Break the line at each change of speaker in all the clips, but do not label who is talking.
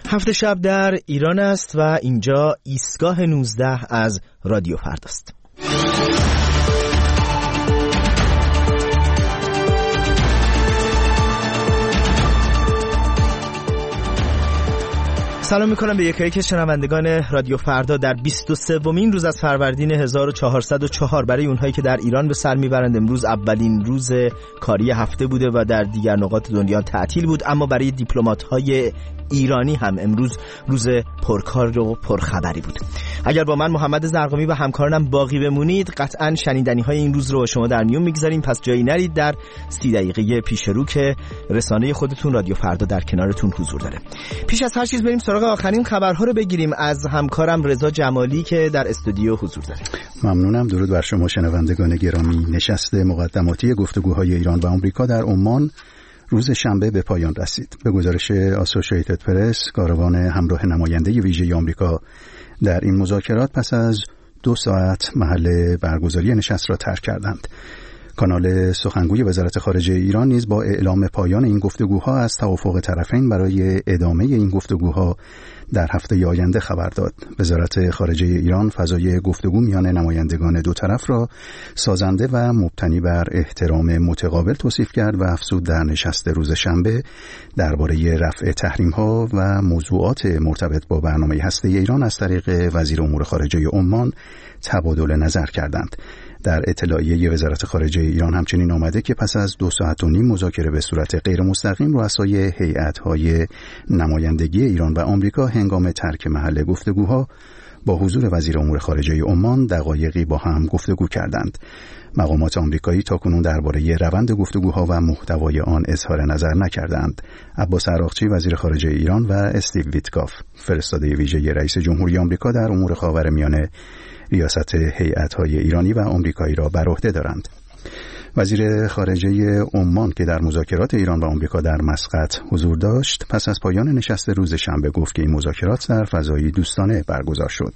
هفت شب در ایران است و اینجا ایستگاه 19 از رادیو فرداست. سلام میکنم به یکی شنوندگان رادیو فردا در 23مین روز از فروردین 1404. برای اونهایی که در ایران به سر میبرند امروز اولین روز کاری هفته بوده و در دیگر نقاط دنیا تعطیل بود، اما برای دیپلمات‌های ایرانی هم امروز روز پرکار و پرخبری بود. اگر با من محمد زرقامی و همکارانم باقی بمونید قطعاً شنیدنی‌های این روز رو شما در میون میگذاریم، پس جایی نرید در 30 دقیقه پیش رو که رسانه خودتون رادیو فردا در کنارتون حضور داره. پیش از هر چیز بریم سراغ آخرین خبرها رو بگیریم از همکارم رضا جمالی که در استودیو حضور داره.
ممنونم. درود بر شما شنوندگان گرامی. نشست مقدماتی گفتگوهای ایران و آمریکا در عمان روز شنبه به پایان رسید. به گزارش آسوشییتد پرس، کاروان همراه نماینده ویژه آمریکا در این مذاکرات پس از 2 ساعت محل برگزاری نشست را ترک کردند. کانال سخنگوی وزارت خارجه ایران نیز با اعلام پایان این گفتگوها از توافق طرفین برای ادامه این گفتگوها در هفته آینده خبر داد. وزارت خارجه ایران فضای گفتگو میان نمایندگان دو طرف را سازنده و مبتنی بر احترام متقابل توصیف کرد و افزود در نشست روز شنبه درباره رفع تحریم‌ها و موضوعات مرتبط با برنامه هسته ایران از طریق وزیر امور خارجه عمان تبادل نظر کردند. در اطلاعیه وزارت خارجه ایران همچنین آمده که پس از 2 ساعت و نیم مذاکره به صورت غیر مستقیم، رؤسای هیئت‌های نمایندگی ایران و آمریکا هنگام ترک محل گفتگوها با حضور وزیر امور خارجه عمان دقایقی با هم گفتگو کردند. مقامات آمریکایی تاکنون درباره روند گفتگوها و محتوای آن اظهار نظر نکردند. عباس عراقچی وزیر خارجه ایران و استیو ویتکاف فرستاده ویژه رئیس جمهوری آمریکا در امور خاورمیانه ریاست هیئت‌های ایرانی و آمریکایی را بر عهده دارند. وزیر خارجه عمان که در مذاکرات ایران و آمریکا در مسقط حضور داشت، پس از پایان نشست روز شنبه گفت که این مذاکرات در فضای دوستانه برگزار شد.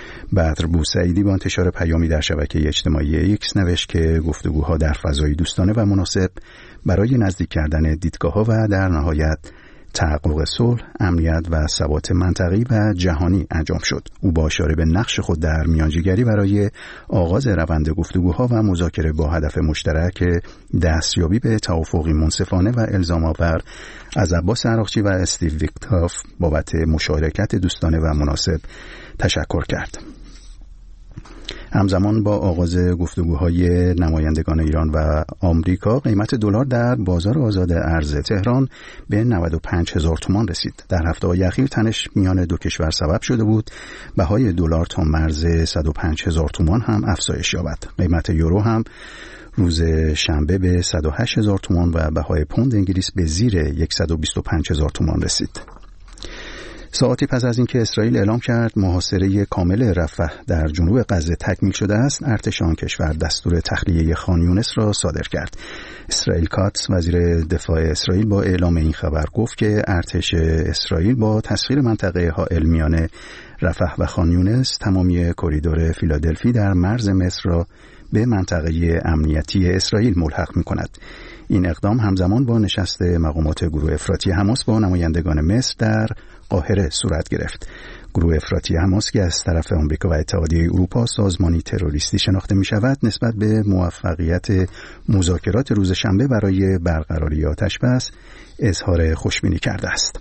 بدر بوسعیدی با انتشار پیامی در شبکه اجتماعی ایکس نوشت که گفتگوها در فضای دوستانه و مناسب برای نزدیک کردن دیدگاه‌ها و در نهایت تحقق صلح، امنیت و ثبات منطقه‌ای و جهانی انجام شد. او با اشاره به نقش خود در میانجیگری برای آغاز روند گفتگوها و مذاکره با هدف مشترک دستیابی به توافقی منصفانه و الزام‌آور از عباس عراقچی و استیو ویتکاف بابت مشارکت دوستانه و مناسب تشکر کرد. همزمان با آغاز گفتگوهای نمایندگان ایران و آمریکا، قیمت دلار در بازار آزاد ارز تهران به 95,000 تومان رسید. در هفته‌های اخیر تنش میان دو کشور سبب شده بود بهای دلار تا مرز 105,000 تومان هم افزایش یابد. قیمت یورو هم روز شنبه به 108,000 تومان و بهای پوند انگلیس به زیر 125,000 تومان رسید. ساعتی پس از اینکه اسرائیل اعلام کرد محاصره کامل رفح در جنوب غزه تکمیل شده است، ارتش آن کشور دستور تخلیه خان یونس را صادر کرد. اسرائیل کاتس وزیر دفاع اسرائیل با اعلام این خبر گفت که ارتش اسرائیل با تسخیر منطقه حائل میان رفح و خان یونس تمامی کریدور فیلادلفی در مرز مصر را به منطقه امنیتی اسرائیل ملحق می‌کند. این اقدام همزمان با نشست مقامات گروه افراطی حماس با نمایندگان مصر در قاهره صورت گرفت. گروه افراطی حماس که از طرف آمریکا و اتحادیه اروپا سازمانی تروریستی شناخته می شود، نسبت به موفقیت مذاکرات روز شنبه برای برقراری آتش‌بس اظهار خوشبینی کرده است.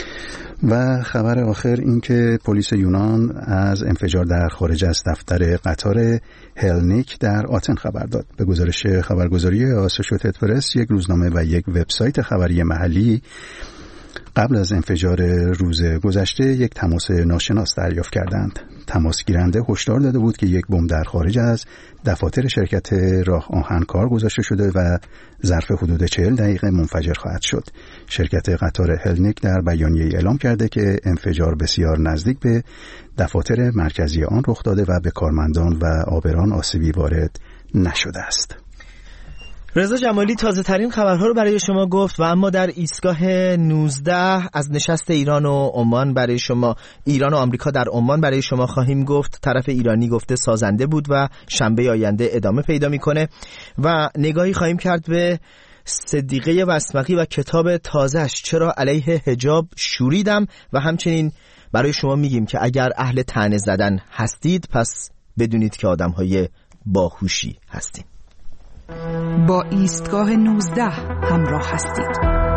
و خبر آخر این که پلیس یونان از انفجار در خارج از دفتر قطار هلنیک در آتن خبر داد. به گزارش خبرگزاری آسوشییتد پرس، یک روزنامه و یک وبسایت خبری محلی قبل از انفجار روز گذشته یک تماس ناشناس دریافت کردند. تماس گیرنده هشدار داده بود که یک بمب در خارج از دفاتر شرکت راه آهن کار گذاشته شده و ظرف حدود 40 دقیقه منفجر خواهد شد. شرکت قطار هلنیک در بیانیه اعلام کرده که انفجار بسیار نزدیک به دفاتر مرکزی آن رخ داده و به کارمندان و عابران آسیبی وارد نشده است.
رضا جمالی تازه ترین خبرها رو برای شما گفت و اما در ایستگاه 19 از نشست ایران و عمان برای شما، ایران و آمریکا در عمان برای شما خواهیم گفت. طرف ایرانی گفته سازنده بود و شنبه آینده ادامه پیدا میکنه و نگاهی خواهیم کرد به صدیقه وسمقی و کتاب تازه‌اش چرا علیه حجاب شوریدم و همچنین برای شما میگیم که اگر اهل طعنه زدن هستید پس بدونید که آدم‌های باهوشی هستید.
با ایستگاه 19 همراه هستید.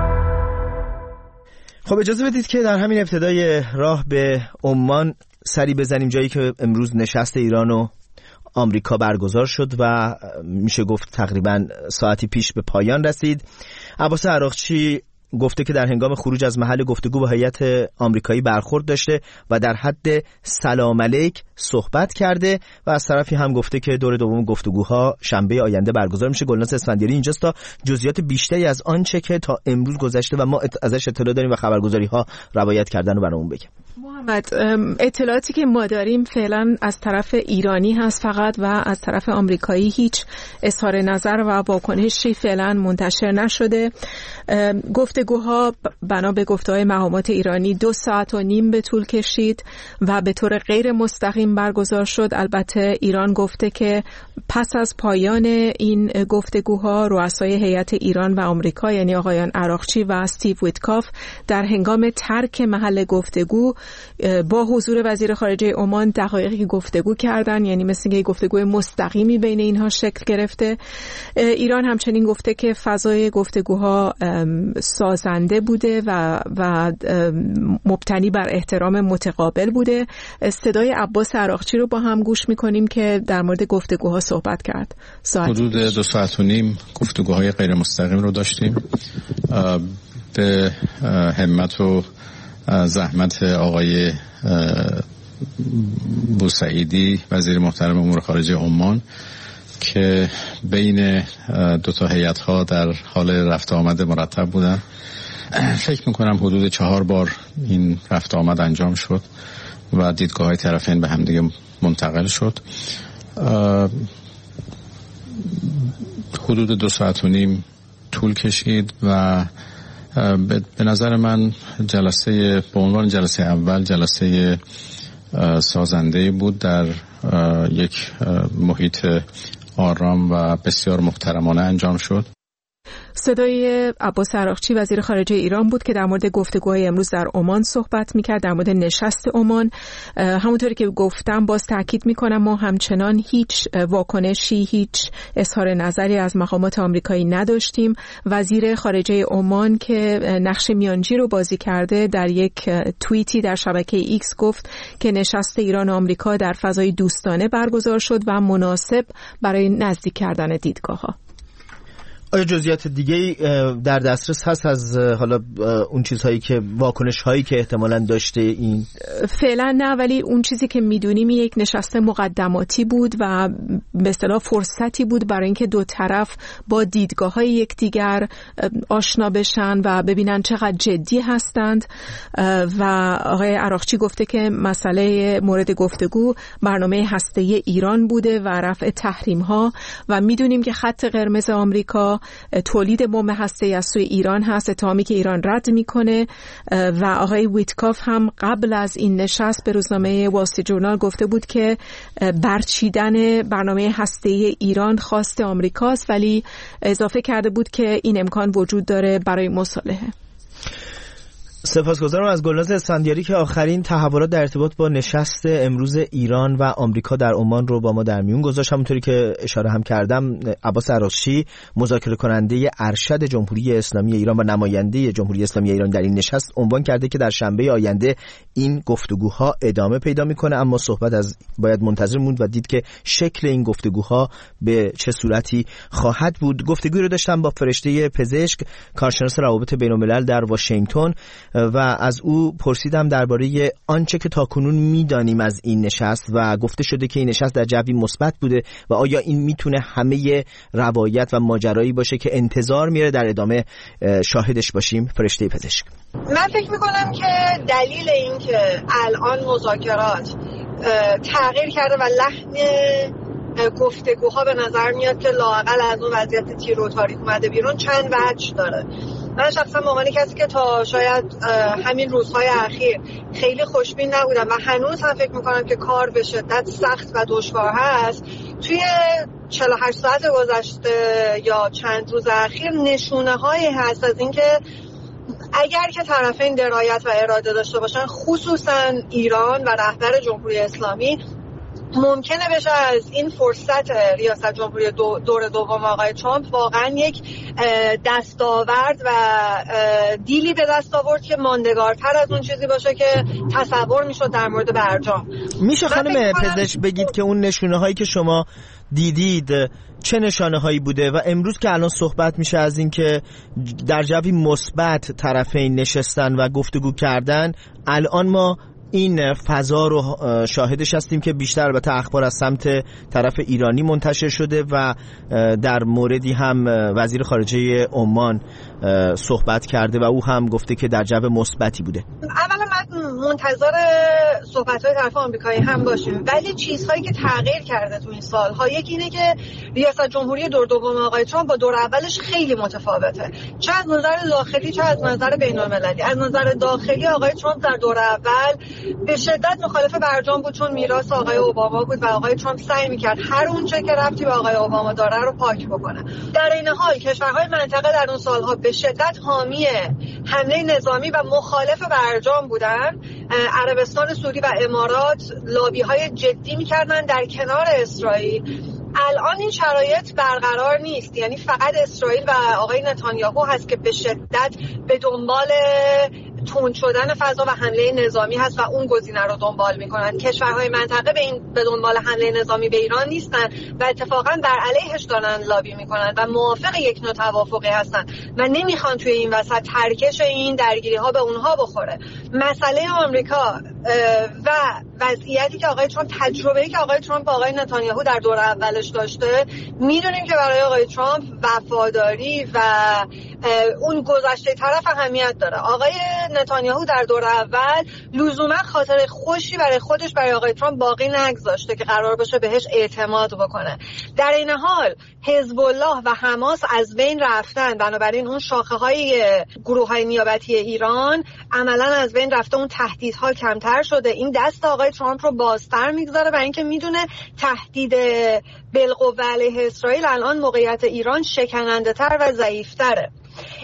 خب اجازه بدید که در همین ابتدای راه به عمان سری بزنیم، جایی که امروز نشست ایران و آمریکا برگزار شد و میشه گفت تقریبا ساعتی پیش به پایان رسید. عباس عراقچی گفته که در هنگام خروج از محل گفتگو با هیئت آمریکایی برخورد داشته و در حد سلام علیک صحبت کرده و از طرفی هم گفته که دور دوم گفتگوها شنبه آینده برگزار میشه. گلناز اسفندیاری اینجاست تا جزئیات بیشتری از آنچه که تا امروز گذشته و ما ازش اطلاع داریم و خبرگزاری‌ها روایت کردن رو برامون بگیم.
محمد، اطلاعاتی که ما داریم فعلا از طرف ایرانی هست فقط و از طرف آمریکایی هیچ اظهار نظر و واکنشی فعلا منتشر نشده. گفتگوها بنا به گفته‌های مقامات ایرانی 2.5 ساعت به طول کشید و به طور غیر مستقیم برگزار شد. البته ایران گفته که پس از پایان این گفتگوها رؤسای هیئت ایران و آمریکا یعنی آقایان عراقچی و استیو ویتکاف در هنگام ترک محل گفتگو با حضور وزیر خارجه عمان دقایقی گفتگو کردن، یعنی مثل اینکه گفتگوی مستقیمی بین اینها شکل گرفته. ایران همچنین گفته که فضای گفتگوها سازنده بوده و مبتنی بر احترام متقابل بوده. صدای عباس عراقچی رو با هم گوش میکنیم که در مورد گفتگوها صحبت کرد.
حدود 2.5 ساعت گفتگوهای غیر مستقیم رو داشتیم. به همت و زحمت آقای بوسعیدی وزیر محترم امور خارجه عمان که بین دو تا هیئت‌ها در حال رفت آمد مرتب بودن. فکر میکنم حدود 4 بار این رفت آمد انجام شد و دیدگاه‌های طرفین به هم دیگه منتقل شد. حدود 2.5 ساعت طول کشید و به نظر من جلسه به عنوان جلسه اول جلسه سازنده بود، در یک محیط آرام و بسیار محترمانه انجام شد.
صدای عباس عراقچی وزیر خارجه ایران بود که در مورد گفتگوهای امروز در عمان صحبت میکرد، در مورد نشست عمان. همونطوری که گفتم باز تاکید میکنم ما همچنان هیچ واکنشی، هیچ اظهار نظری از مقامات آمریکایی نداشتیم. وزیر خارجه عمان که نقش میانجی رو بازی کرده در یک توییتی در شبکه ایکس گفت که نشست ایران و آمریکا در فضای دوستانه برگزار شد و مناسب برای نزدیک کردن دیدگاه‌ها.
آیا جزئیات دیگه در دسترس هست از حالا اون چیزهایی که واکنش هایی که احتمالاً داشته این؟
فعلا نه، ولی اون چیزی که میدونیم یک نشست مقدماتی بود و به اصطلاح فرصتی بود برای اینکه دو طرف با دیدگاه‌های یکدیگر آشنا بشن و ببینن چقدر جدی هستند. و آقای عراقچی گفته که مسئله مورد گفتگو برنامه هسته‌ای ایران بوده و رفع تحریم‌ها و میدونیم که خط قرمز آمریکا تولید بمب هسته‌ای از سوی ایران هست، اتهامی که ایران رد میکنه. و آقای ویتکاف هم قبل از این نشست به روزنامه وال استریت جورنال گفته بود که برچیدن برنامه هسته‌ای ایران خواست آمریکاست، ولی اضافه کرده بود که این امکان وجود داره برای مصالحه.
سپاسگزارم از گلناز اسفندیاری که آخرین تحولات در ارتباط با نشست امروز ایران و آمریکا در عمان رو با ما در میون گذاشت. همونطوری که اشاره هم کردم عباس عراقچی مذاکره کننده ارشد جمهوری اسلامی ایران و نماینده جمهوری اسلامی ایران در این نشست عنوان کرده که در شنبه آینده این گفتگوها ادامه پیدا میکنه، اما صحبت از باید منتظر موند و دید که شکل این گفتگوها به چه صورتی خواهد بود. گفتگویی رو داشتم با فرشته پزشک کارشناس روابط بین‌الملل در واشنگتن و از او پرسیدم درباره آنچه که تاکنون میدانیم از این نشست و گفته شده که این نشست در جوی مثبت بوده و آیا این میتونه همه روایت و ماجرایی باشه که انتظار میره در ادامه شاهدش باشیم. فرشته پزشک:
من فکر میکنم که دلیل این که الان مذاکرات تغییر کرده و لحن گفتگوها به نظر میاد که لااقل از اون وضعیت تیر و تاریک اومده بیرون چند وجه داره. من شخصا به عنوان کسی که تا شاید همین روزهای اخیر خیلی خوشبین نبودم و هنوز هم فکر میکنم که کار به شدت سخت و دشوار هست، توی 48 ساعت گذشته یا چند روز اخیر نشونه هایی هست از اینکه اگر که طرفین درایت و اراده داشته باشن، خصوصا ایران و رهبر جمهوری اسلامی، ممکنه بشه از این فرصت ریاست جمهوری دور دوم آقای ترامپ واقعا یک دستاورد و دیلی به دست آورد که ماندگارتر از اون چیزی باشه که تصور میشد در مورد برجام.
میشه خانم پزشک بگید که اون نشونه هایی که شما دیدید چه نشانه هایی بوده و امروز که الان صحبت میشه از این که در جوی مثبت طرفین نشستن و گفتگو کردن، الان ما این فضا رو شاهدش هستیم که بیشتر البته اخبار از سمت طرف ایرانی منتشر شده و در موردی هم وزیر خارجه عمان صحبت کرده و او هم گفته که در جو مثبتی بوده.
اولا من منتظر صحبت‌های طرف آمریکایی هم باشیم، ولی چیزهایی که تغییر کرده تو این سال‌ها، یکی اینه که ریاست جمهوری دور دوم آقای ترامپ با دور اولش خیلی متفاوته، چه از نظر داخلی چه از نظر بین‌المللی. از نظر داخلی آقای ترامپ در دور اول به شدت مخالف برجام بود، چون میراث آقای اوباما بود و آقای ترامپ سعی می‌کرد هر اونچه که ربطی به آقای اوباما داره رو پاک بکنه. در این حال کشورهای منطقه در اون سال‌ها به شدت حامی حمله نظامی و مخالف برجام بودن. عربستان سعودی و امارات لابی‌های جدی می‌کردن در کنار اسرائیل. الان این شرایط برقرار نیست، یعنی فقط اسرائیل و آقای نتانیاهو هست که به شدت به دنبال تند شدن فضا و حمله نظامی هست و اون گزینه رو دنبال میکنن. کشورهای منطقه به دنبال حمله نظامی به ایران نیستن و اتفاقا بر علیهش دارن لابی میکنن و موافق یک نوع توافقی هستن و نمیخوان توی این وسط ترکش این درگیری ها به اونها بخوره. مسئله آمریکا و وضعیتی که آقای ترامپ، تجربه‌ای که آقای ترامپ با آقای نتانیاهو در دور اولش داشته، میدونیم که برای آقای ترامپ وفاداری و اون گذشته طرف اهمیت داره. آقای نتانیاهو در دور اول لزوما خاطر خوشی برای خودش برای آقای ترامپ باقی نگذاشته که قرار باشه بهش اعتماد بکنه. در این حال حزب الله و حماس از بین رفتن، بنابراین اون شاخه‌های گروه‌های نیابتی ایران عملاً از بین رفته، اون تهدیدها کمتر شده. این دست آقای ترامپ رو بازتر میگذاره برای اینکه میدونه تهدید بالقوه علیه اسرائیل الان موقعیت ایران شکننده‌تر و ضعیف‌تره.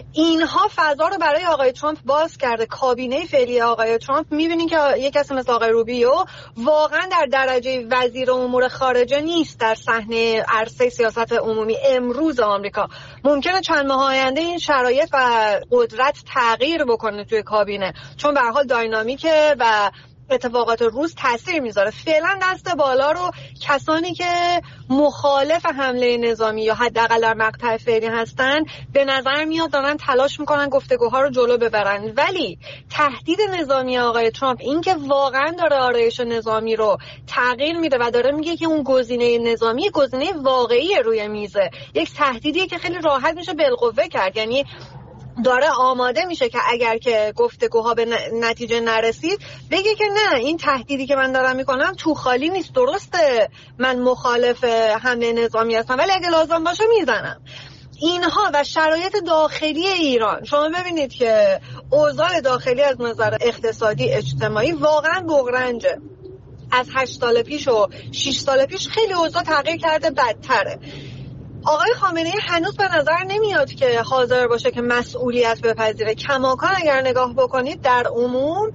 اینها فضا رو برای آقای ترامپ باز کرده. کابینه فعلی آقای ترامپ میبینین که یک کسی مثل آقای روبیو واقعا در درجه وزیر امور خارجه نیست در صحنه عرصه سیاست عمومی امروز آمریکا. ممکنه چند ماه آینده این شرایط و قدرت تغییر بکنه توی کابینه، چون به هر حال داینامیکه و اتفاقات روز تاثیر میذاره. فعلا دست بالا رو کسانی که مخالف حمله نظامی یا حداقل در مقطع فعلی هستن به نظر میاد دارن تلاش میکنن گفتگوها رو جلو ببرن، ولی تهدید نظامی آقای ترامپ، این که واقعا داره آرایش نظامی رو تغییر میده و داره میگه که اون گزینه نظامی گزینه واقعی روی میزه، یک تهدیدیه که خیلی راحت میشه بالقوه کرد. یعنی داره آماده میشه که اگر که گفتگوها به نتیجه نرسید بگه که نه، این تهدیدی که من دارم میکنم تو خالی نیست، درسته من مخالف حمله نظامی هستم ولی اگه لازم باشه میزنم. اینها و شرایط داخلی ایران، شما ببینید که اوضاع داخلی از نظر اقتصادی اجتماعی واقعا بغرنجه. از 8 سال پیش و 6 سال پیش خیلی اوضاع تغییر کرده، بدتره. آقای خامنه‌ای هنوز به نظر نمیاد که حاضر باشه که مسئولیت بپذیره. کماکان اگر نگاه بکنید در عموم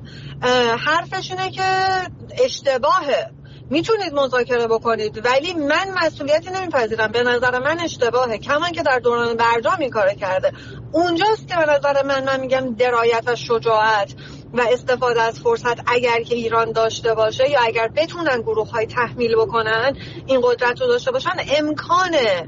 حرفش اینه که اشتباهه، میتونید مذاکره بکنید ولی من مسئولیتی نمیپذیرم، به نظر من اشتباهه. کمان که در دوران برجام این کار کرده. اونجاست که به نظر من میگم درایت و شجاعت و استفاده از فرصت اگر که ایران داشته باشه یا اگر بتونن گروه‌های تحمیل بکنن این قدرت رو داشته باشن، امکان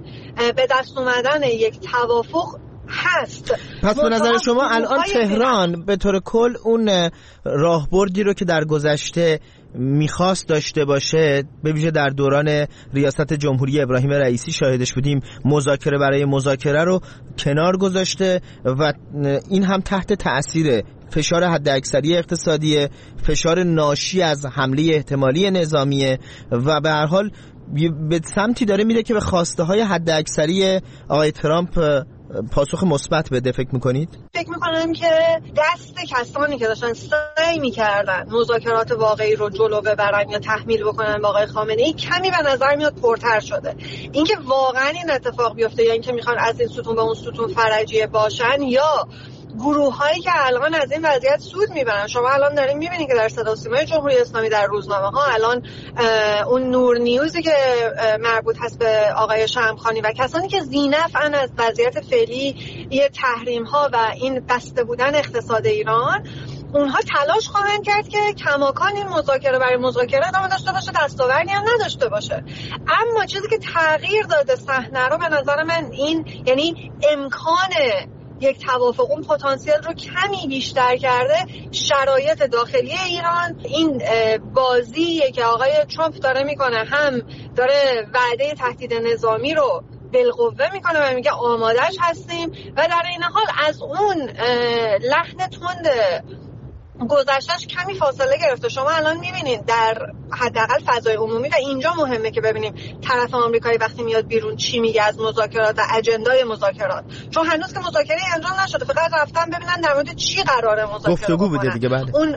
به دست اومدن یک توافق هست.
پس به نظر شما الان تهران به طور کل اون راهبردی رو که در گذشته میخواست داشته باشه، به ویژه در دوران ریاست جمهوری ابراهیم رئیسی شاهدش بودیم، مذاکره برای مذاکره رو کنار گذاشته و این هم تحت تأثیر فشار حداکثری اقتصادی، فشار ناشی از حمله احتمالی نظامی و به هر حال به سمتی داره میره که به خواسته های حداکثری آقای ترامپ پاسخ مثبت بده فکر میکنید؟
فکر میکنم که دست کسانی که داشتن سعی میکردن مذاکرات واقعی رو جلو ببرن یا تحمیل بکنن به آقای خامنه‌ای کمی به نظر میاد پرتر شده. اینکه واقعا این اتفاق بیفته یا اینکه میخوان از این ستون به اون ستون فرجیه باشن یا گروه هایی که الان از این وضعیت سود میبرن. شما الان دارین میبینید که در صدا و سیمای جمهوری اسلامی در روزنامه ها الان اون نور نیوزی که مربوط هست به آقای شمخانی و کسانی که ذینفعن از وضعیت فعلی یه تحریم ها و این بسته بودن اقتصاد ایران، اونها تلاش خواهند کرد که کماکان این مذاکره برای مذاکره ادامه داشته باشه، دستاوردی هم نداشته باشه. اما چیزی که تغییر داده صحنه رو به نظر من این، یعنی امکان یک توافق، اون پتانسیل رو کمی بیشتر کرده شرایط داخلی ایران. این بازیه که آقای ترامپ داره میکنه، هم داره وعده تهدید نظامی رو بالقوه میکنه و میگه آمادهش هستیم و در این حال از اون لحن تند گذشتهش کمی فاصله گرفته. شما الان میبینید در حداقل فضای عمومی و اینجا مهمه که ببینیم طرف آمریکایی وقتی میاد بیرون چی میگه از مذاکرات و اجندای مذاکرات، چون هنوز که مذاکره انجام نشده، فقط رفتن ببینن در مورد چی قراره مذاکره
گفتگو بوده دیگه. بعد
اون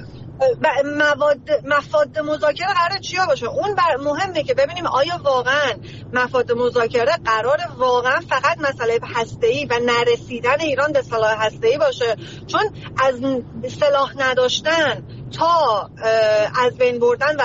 مفاد مذاکره قراره چیا باشه، اون مهمه که ببینیم آیا واقعا مفاد مذاکره قراره واقعا فقط مسئله هسته‌ای و نرسیدن ایران به سلاح هسته‌ای باشه، چون از سلاح نداشتن تا از بین بردن و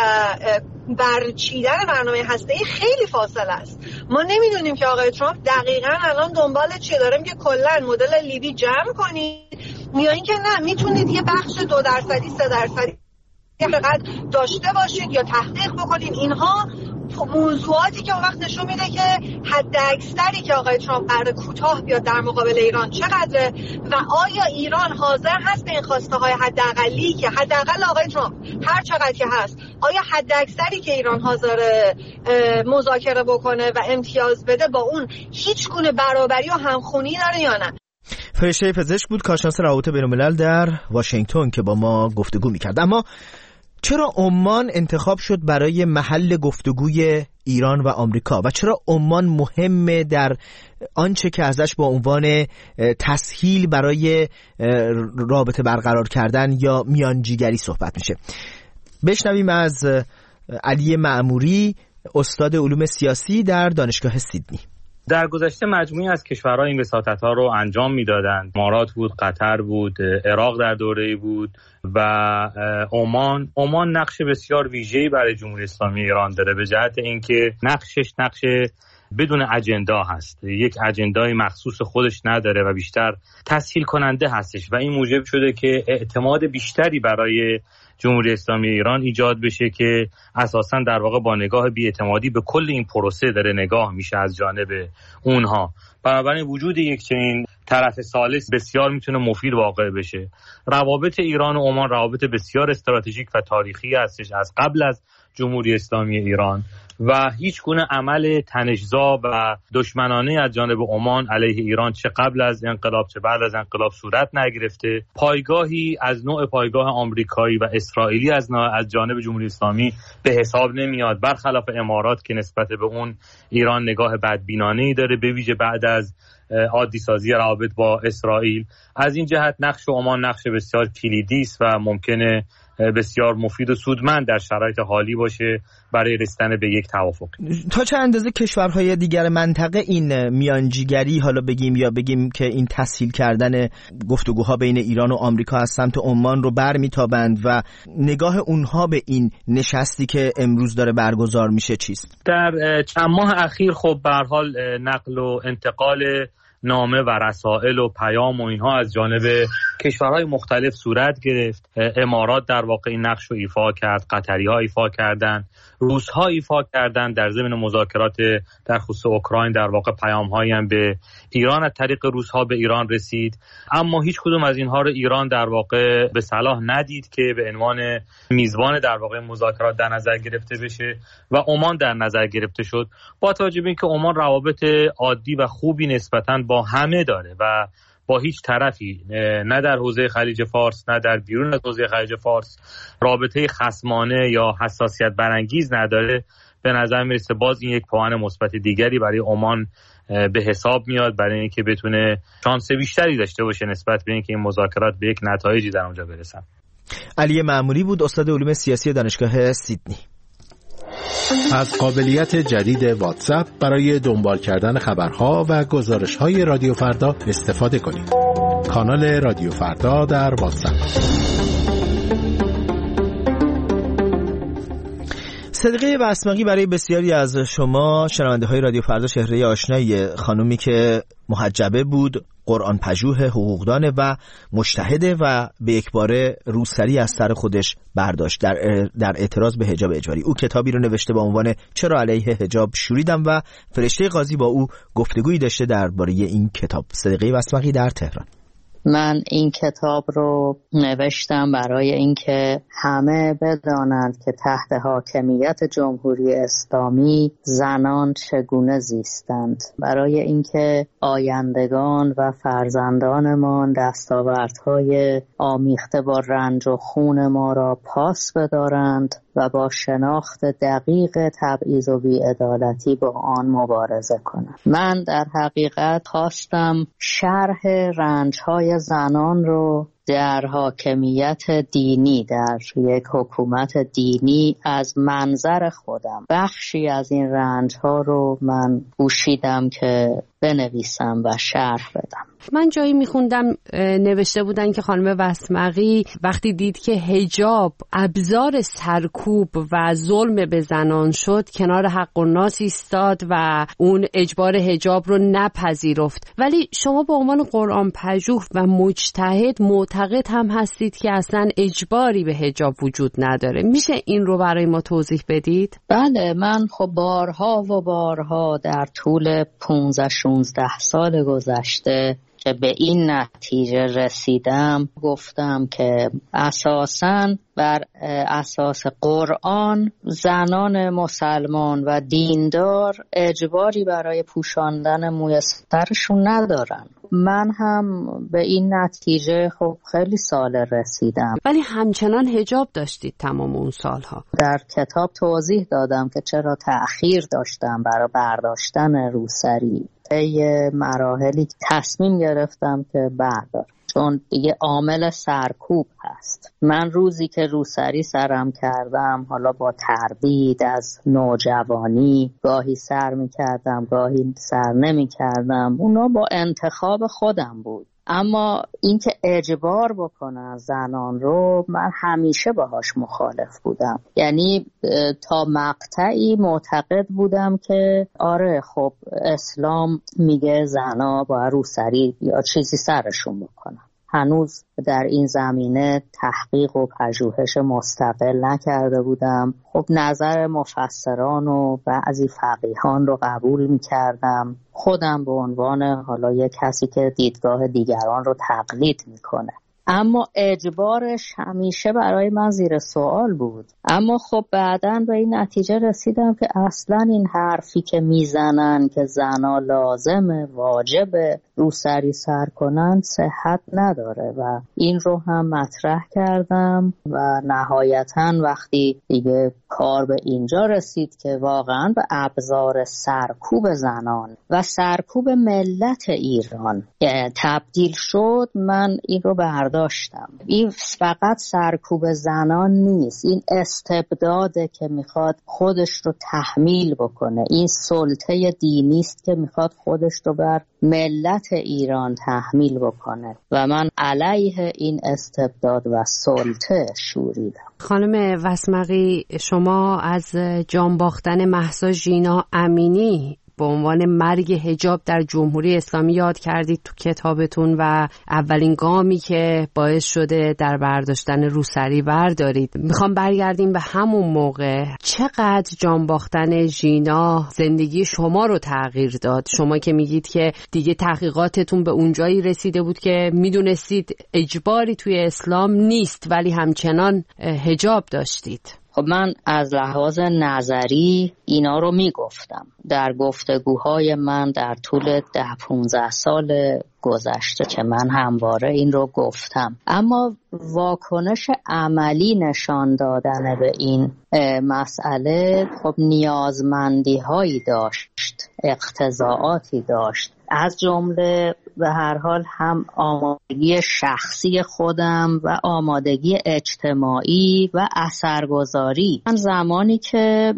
برچیدن برنامه هسته‌ای خیلی فاصله است. ما نمیدونیم که آقای ترامپ دقیقاً الان دنبال چی داره، میگه کلا مدل لیبی جمع کنید یا اینکه نه میتونید یه بخش 2% 3% فقط داشته باشید یا تحقیق بکنید. اینها موضوعاتی که اون وقت نشون میده که حد اکثری که آقای ترامپ قراره کوتاه بیاد در مقابل ایران چقدره و آیا ایران حاضر هست به این خواسته های حداقلی که حداقل آقای ترامپ هر چقدر که هست، آیا حد اکثری که ایران حاضر مذاکره بکنه و امتیاز بده با اون هیچ گونه برابری و همخونی داره یا نه؟
فرشته پزشک بود، کارشناس روابط بین‌الملل در واشنگتن که با ما گفتگو می‌کرد. اما چرا عمان انتخاب شد برای محل گفتگوی ایران و آمریکا و چرا عمان مهمه در آنچه که ازش با عنوان تسهیل برای رابطه برقرار کردن یا میانجیگری صحبت میشه؟ بشنویم از علی معموری، استاد علوم سیاسی در دانشگاه سیدنی.
در گذشته مجموعی از کشورها این وساطت‌ها رو انجام میدادند. امارات بود، قطر بود، عراق در دوره‌ای بود و عمان نقش بسیار ویژه‌ای برای جمهوری اسلامی ایران داره به جهت اینکه نقشش نقش بدون اجندا هست، یک اجندای مخصوص خودش نداره و بیشتر تسهیل کننده هستش و این موجب شده که اعتماد بیشتری برای جمهوری اسلامی ایران ایجاد بشه که اساساً در واقع با نگاه بی‌اعتمادی به کل این پروسه داره نگاه میشه از جانب اونها. بنابراین وجود یک چنین طرف ثالث بسیار میتونه مفید واقع بشه. روابط ایران و عمان روابط بسیار استراتژیک و تاریخی هستش از قبل از جمهوری اسلامی ایران و هیچ گونه عمل تنش‌زا و دشمنانه از جانب عمان علیه ایران چه قبل از انقلاب چه بعد از انقلاب صورت نگرفته. پایگاهی از نوع پایگاه آمریکایی و اسرائیلی از جانب جمهوری اسلامی به حساب نمیاد، برخلاف امارات که نسبت به اون ایران نگاه بدبینانه‌ای داره، به ویژه بعد از عادی سازی روابط با اسرائیل. از این جهت نقش عمان نقش بسیار کلیدی است و ممکنه بسیار مفید و سودمند در شرایط حالی باشه برای رسیدن به یک توافق.
تا چه اندازه کشورهای دیگر منطقه این میانجیگری، حالا بگیم یا بگیم که این تسهیل کردن گفتگوها بین ایران و آمریکا از سمت عمان رو برمیتابند و نگاه اونها به این نشستی که امروز داره برگزار میشه چیست؟
در چند ماه اخیر خب به هر حال نقل و انتقال نامه و رسائل و پیام و اینها از جانب کشورهای مختلف صورت گرفت. امارات در واقع این نقش رو ایفا کرد، قطری‌ها ایفا کردن، روس‌ها ایفا کردن در ضمن مذاکرات در خصوص اوکراین. در واقع پیام‌هایی هم به ایران از طریق روس‌ها به ایران رسید، اما هیچ کدوم از اینها رو ایران در واقع به صلاح ندید که به عنوان میزبان در واقع مذاکرات در نظر گرفته بشه و عمان در نظر گرفته شد، با توجه به اینکه عمان روابط عادی و خوبی نسبتاً با همه داره و با هیچ طرفی نه در حوزه خلیج فارس نه در بیرون از حوزه خلیج فارس رابطه خصمانه یا حساسیت برانگیز نداره. به نظر میرسه باز این یک پوان مثبت دیگری برای عمان به حساب میاد برای اینکه بتونه شانس بیشتری داشته باشه نسبت به اینکه این مذاکرات به یک نتایجی در اونجا برسن.
علی معموری بود، استاد علوم سیاسی دانشگاه سیدنی.
از قابلیت جدید واتساپ برای دنبال کردن خبرها و گزارش‌های رادیو فردا استفاده کنید. کانال رادیو فردا در واتساپ.
صدقه بسمقی برای بسیاری از شما شنونده های رادیو فردا چهره آشنایی، خانومی که محجبه بود، قرآن پژوه، حقوقدان و مجتهده و به یکباره روسری از سر خودش برداشت در اعتراض به حجاب اجباری. او کتابی رو نوشته با عنوان چرا علیه حجاب شوریدم و فرشته قاضی با او گفتگویی داشته درباره این کتاب. صدقه بسمقی در تهران.
من این کتاب رو نوشتم برای اینکه همه بدانند که تحت حاکمیت جمهوری اسلامی زنان چگونه زیستند، برای اینکه آیندگان و فرزندانمان دستاوردهای آمیخته با رنج و خون ما را پاس بدارند و با شناخت دقیق تبعیض و بی‌عدالتی با آن مبارزه کنم. من در حقیقت خواستم شرح رنج‌های زنان رو در حاکمیت دینی، در یک حکومت دینی از منظر خودم، بخشی از این رنج‌ها رو من کوشیدم که بنویسم و شرح بدم.
من جایی میخوندم نوشته بودن که خانم بسمقی وقتی دید که حجاب ابزار سرکوب و ظلم به زنان شد کنار حق و ناس ایستاد و اون اجبار حجاب رو نپذیرفت. ولی شما به عنوان قرآن پژوه و مجتهد معتقد هم هستید که اصلا اجباری به حجاب وجود نداره. میشه این رو برای ما توضیح بدید؟
بله، من خب بارها و بارها در طول 15-16 سال گذشته که به این نتیجه رسیدم گفتم که اساساً بر اساس قرآن زنان مسلمان و دیندار اجباری برای پوشاندن موی سرشون ندارن. من هم به این نتیجه خب خیلی سال رسیدم.
ولی همچنان حجاب داشتید تمام اون سالها.
در کتاب توضیح دادم که چرا تأخیر داشتم برای برداشتن روسری. یه مراحلی تصمیم گرفتم که بردارم، چون دیگه عامل سرکوب هست. من روزی که روسری سرم کردم، حالا با تردید از نوجوانی، گاهی سر میکردم گاهی سر نمیکردم، اونا با انتخاب خودم بود. اما اینکه اجبار بکنن زنان رو من همیشه باهاش مخالف بودم. یعنی تا مقطعی معتقد بودم که آره خب اسلام میگه زنا با روسری یا چیزی سرشون بکنن. هنوز در این زمینه تحقیق و پژوهش مستقل نکرده بودم. خب نظر مفسران و بعضی فقیهان رو قبول می‌کردم. خودم به عنوان حالا یک کسی که دیدگاه دیگران رو تقلید میکنه. اما اجبارش همیشه برای من زیر سوال بود. اما خب بعداً به این نتیجه رسیدم که اصلاً این حرفی که میزنن که زنا لازمه واجبه روسری سر کنن صحت نداره و این رو هم مطرح کردم و نهایتاً وقتی دیگه کار به اینجا رسید که واقعاً به ابزار سرکوب زنان و سرکوب ملت ایران تبدیل شد، من این رو برداشتم. این فقط سرکوب زنان نیست، این استبداده که میخواد خودش رو تحمیل بکنه. این سلطه دینی است که میخواد خودش رو بر ملت ایران تحمیل بکنه و من علیه این استبداد و سلطه شوریدم.
خانم بسمقی، شما از جان باختن مهسا ژینا امینی به عنوان مرگ حجاب در جمهوری اسلامی یاد کردید تو کتابتون و اولین گامی که باعث شده در برداشتن روسری بردارید. میخوام برگردیم به همون موقع. چقدر جان باختن ژینا زندگی شما رو تغییر داد؟ شما که میگید که دیگه تحقیقاتتون به اونجایی رسیده بود که میدونستید اجباری توی اسلام نیست ولی همچنان حجاب داشتید.
خب من از لحاظ نظری اینا رو میگفتم. در گفتگوهای من در طول 10-15 سال گذشته که من همواره این رو گفتم، اما واکنش عملی نشان دادن به این مسئله خب نیازمندی هایی داشت، اقتضاعاتی داشت، از جمله به هر حال هم آمادگی شخصی خودم و آمادگی اجتماعی و اثرگذاری. من زمانی که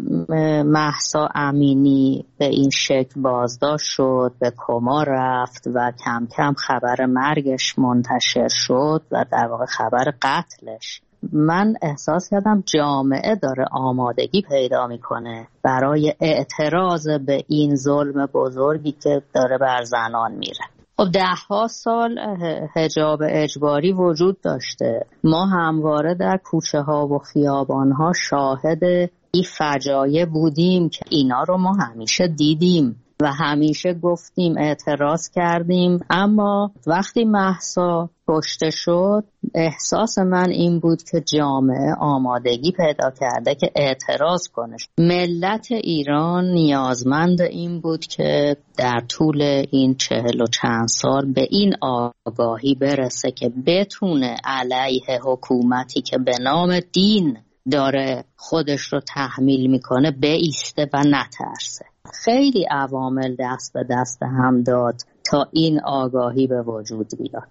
مهسا امینی به این شکل بازداشت شد، به کما رفت و کم کم خبر مرگش منتشر شد و در واقع خبر قتلش، من احساس کردم جامعه داره آمادگی پیدا میکنه برای اعتراض به این ظلم بزرگی که داره بر زنان میره. خب 10 سال حجاب اجباری وجود داشته. ما همواره در کوچه ها و خیابان ها شاهد این فجایع بودیم که اینا رو ما همیشه دیدیم و همیشه گفتیم، اعتراض کردیم، اما وقتی مهسا کشته شد احساس من این بود که جامعه آمادگی پیدا کرده که اعتراض کنه. ملت ایران نیازمند این بود که در طول این 40 و چند سال به این آگاهی برسه که بتونه علیه حکومتی که به نام دین داره خودش رو تحمیل میکنه بایسته و نترسه. خیلی عوامل دست به دست هم داد تا این آگاهی به وجود بیاد.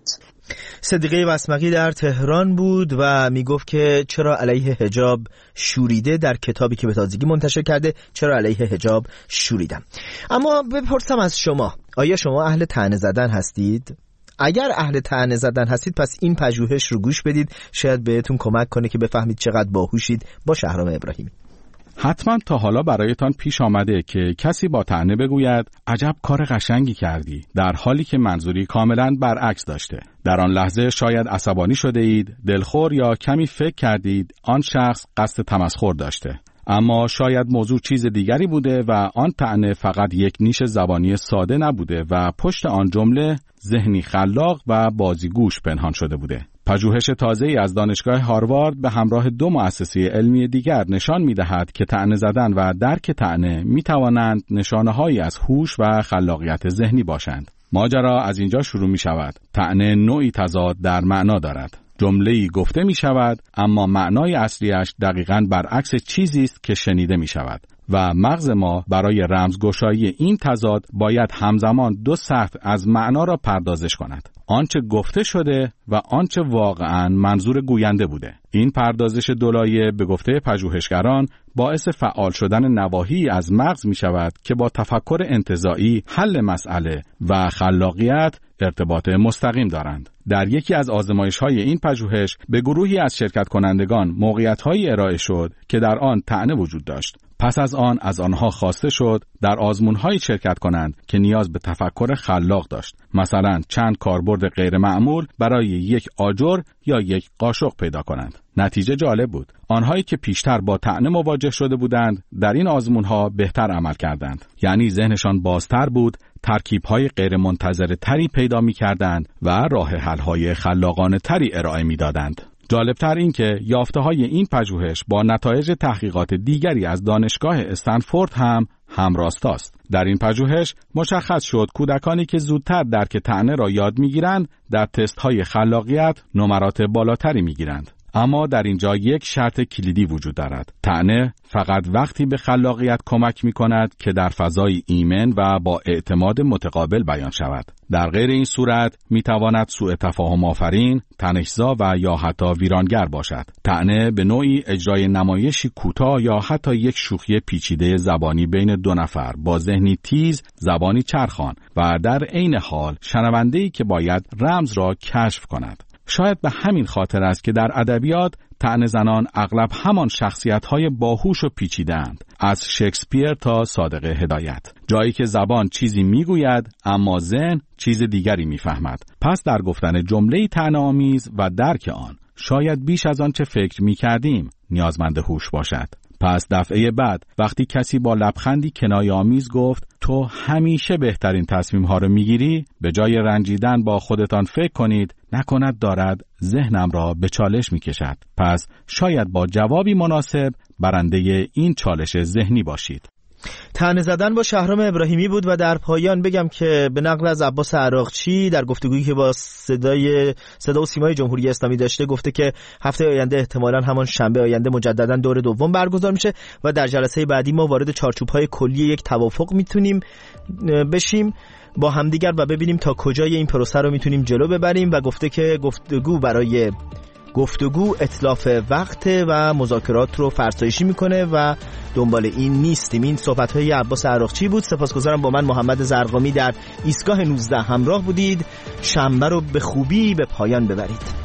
صدیقه بسمقی در تهران بود و میگفت که چرا علیه حجاب شوریده، در کتابی که به تازگی منتشر کرده چرا علیه حجاب شوریدم. اما بپرسم از شما، آیا شما اهل طعنه زدن هستید؟ اگر اهل طعنه زدن هستید پس این پژوهش رو گوش بدید، شاید بهتون کمک کنه که بفهمید چقدر باهوشید. با شهرام ابراهیمی.
حتما تا حالا برایتان پیش آمده که کسی با طعنه بگوید عجب کار قشنگی کردی، در حالی که منظوری کاملا برعکس داشته. در آن لحظه شاید عصبانی شده اید، دلخور یا کمی فکر کردید آن شخص قصد تمسخر داشته، اما شاید موضوع چیز دیگری بوده و آن طعنه فقط یک نیش زبانی ساده نبوده و پشت آن جمله ذهنی خلاق و بازیگوش پنهان شده بوده. پژوهش تازه‌ای از دانشگاه هاروارد به همراه 2 مؤسسه علمی دیگر نشان می‌دهد که طعنه زدن و درک طعنه می‌توانند نشانه‌هایی از هوش و خلاقیت ذهنی باشند. ماجرا از اینجا شروع می‌شود. طعنه نوعی تضاد در معنا دارد. جمله‌ای گفته می‌شود اما معنای اصلیش دقیقاً برعکس چیزی است که شنیده می‌شود و مغز ما برای رمزگشایی این تضاد باید همزمان 2 سطح از معنا را پردازش کند: آنچه گفته شده و آنچه واقعاً منظور گوینده بوده. این پردازش دولایه به گفته پژوهشگران باعث فعال شدن نواحی از مغز می شود که با تفکر انتزاعی، حل مسئله و خلاقیت ارتباط مستقیم دارند. در یکی از آزمایش‌های این پژوهش به گروهی از شرکت کنندگان موقعیت‌هایی ارائه شد که در آن طعنه وجود داشت. پس از آن از آنها خواسته شد در آزمون‌هایی شرکت کنند که نیاز به تفکر خلاق داشت. مثلا چند کاربرد غیر معمول برای یک آجر یا یک قاشق پیدا کنند. نتیجه جالب بود. آنهایی که پیشتر با طعنه مواجه شده بودند در این آزمون‌ها بهتر عمل کردند. یعنی ذهنشان بازتر بود، ترکیب‌های غیر منتظره تری پیدا می‌کردند و راه حل‌های خلاقانه تری ارائه می‌دادند. جالبتر این که یافته‌های این پژوهش با نتایج تحقیقات دیگری از دانشگاه استنفورد هم همراستاست. در این پژوهش مشخص شد کودکانی که زودتر درک طعنه را یاد می‌گیرند در تست‌های خلاقیت نمرات بالاتری می‌گیرند. اما در اینجا یک شرط کلیدی وجود دارد. طعنه فقط وقتی به خلاقیت کمک می کند که در فضای ایمن و با اعتماد متقابل بیان شود. در غیر این صورت می تواند سوء تفاهم آفرین، تنش‌زا و یا حتی ویرانگر باشد. طعنه به نوعی اجرای نمایشی کوتاه یا حتی یک شوخی پیچیده زبانی بین 2 نفر با ذهنی تیز، زبانی چرخان و در عین حال شنونده‌ای که باید رمز را کشف کند. شاید به همین خاطر است که در ادبیات طعنه زنان اغلب همان شخصیت‌های باهوش و پیچیده‌اند، از شکسپیر تا صادق هدایت. جایی که زبان چیزی میگوید اما ذهن چیز دیگری میفهمد. پس در گفتن جمله‌ای طعنه‌آمیز و درک آن شاید بیش از آن چه فکر می‌کردیم نیازمند هوش باشد. پس دفعه بعد وقتی کسی با لبخندی کنایه‌آمیز گفت تو همیشه بهترین تصمیم‌ها رو می‌گیری، به جای رنجیدن با خودتان فکر کنید نکند دارد ذهنم را به چالش می‌کشد. پس شاید با جوابی مناسب برنده این چالش ذهنی باشید.
طعنه زدن با شهرام ابراهیمی بود و در پایان بگم که به نقل از عباس عراقچی در گفتگویی که با صدا و سیمای جمهوری اسلامی داشته گفته که هفته آینده احتمالاً همان شنبه آینده مجددا دور دوم برگزار میشه و در جلسه بعدی ما وارد چارچوب‌های کلی یک توافق میتونیم بشیم با همدیگر و ببینیم تا کجای این پروسه رو میتونیم جلو ببریم و گفته که گفتگو اتلاف وقت و مذاکرات رو فرسایشی میکنه و دنبال این نیستیم. این صحبت‌های عباس عراقچی بود. سپاسگزارم با من محمد زرقامی در ایستگاه 19 همراه بودید. شنبه رو به خوبی به پایان ببرید.